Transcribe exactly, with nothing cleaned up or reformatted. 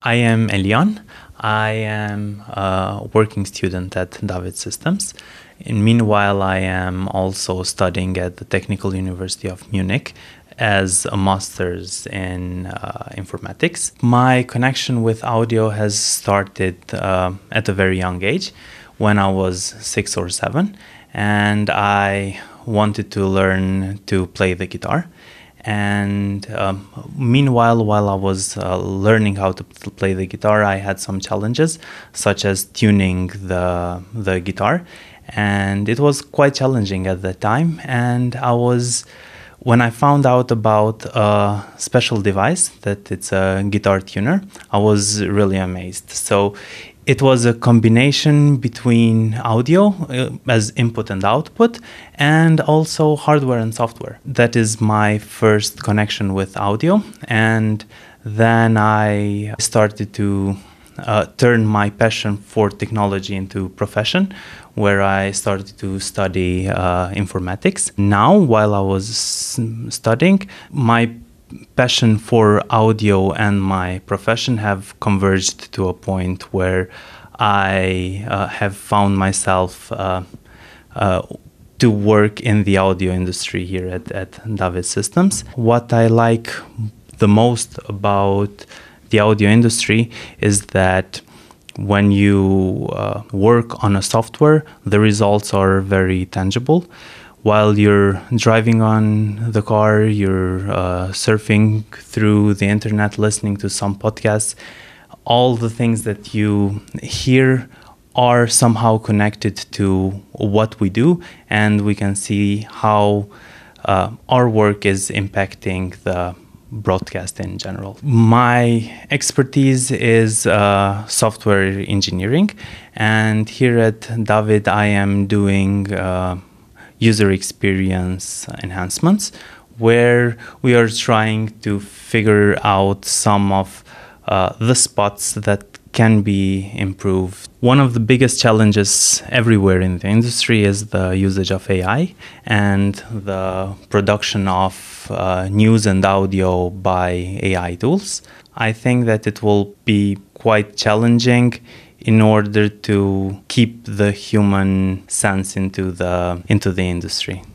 I am Elian. I am a working student at David Systems. And meanwhile, I am also studying at the Technical University of Munich as a master's in uh, informatics. My connection with audio has started uh, at a very young age, when I was six or seven, and I wanted to learn to play the guitar. And um, meanwhile, while I was uh, learning how to play the guitar, I had some challenges, such as tuning the the guitar, and it was quite challenging at that time. And I was, when I found out about a special device that it's a guitar tuner, I was really amazed. So it was a combination between audio uh, as input and output, and also hardware and software. That is my first connection with audio. And then I started to uh, turn my passion for technology into profession, where I started to study uh, informatics. Now, while I was studying, my passion for audio and my profession have converged to a point where I uh, have found myself uh, uh, to work in the audio industry here at, at David Systems. What I like the most about the audio industry is that when you uh, work on a software, the results are very tangible. While you're driving on the car, you're uh, surfing through the internet, listening to some podcasts, all the things that you hear are somehow connected to what we do, and we can see how uh, our work is impacting the broadcast in general. My expertise is uh, software engineering, and here at David I am doing uh, user experience enhancements, where we are trying to figure out some of uh, the spots that can be improved. One of the biggest challenges everywhere in the industry is the usage of A I and the production of uh, news and audio by A I tools. I think that it will be quite challenging in order to keep the human sense into the into the industry.